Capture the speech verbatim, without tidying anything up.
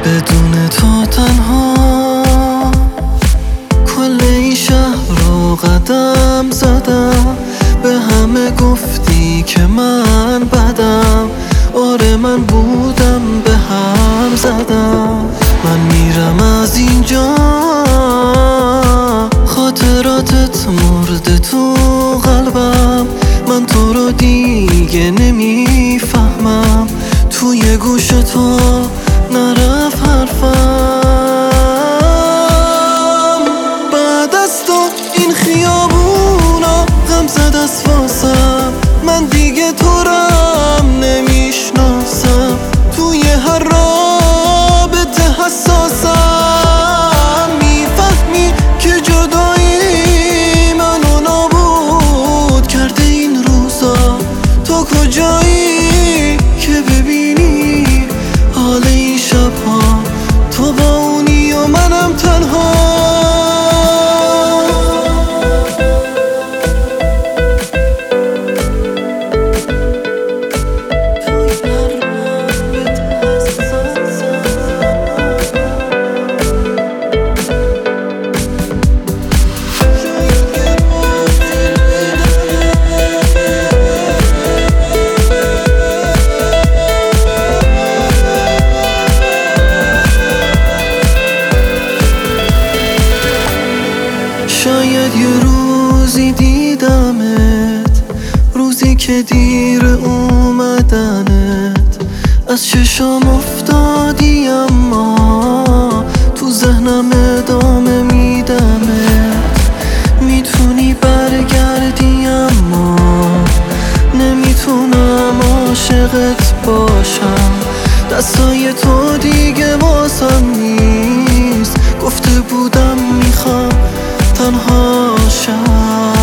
بدون تو تنها کل این شهر رو قدم زدم، به همه گفتی که من بدم، آره من بودم به هم زدم. من میرم از اینجا، خاطراتت مرده تو قلبم، من تو رو دیگه نمیفهمم، توی گوش تو نرفت حرفم. بعد از تو این خیابونا غم زد از واسم، من دیگه تو رم نمیشناسم، توی هر رابطه حساسم. میفهمی که جدایی منو نابود کرده این روزا، تو کجایی که ببینی حال این شبها، تو با اونی و منم تنها. شاید یه روزی دیدمت، روزی که دیر اومدنت از چشام افتادی، اما تو ذهنم ادامه میدمت. میتونی برگردی اما نمیتونم عاشقت باشم، دستای تو دیگه واسم نیست، گفته بودم میخوام تنها شم.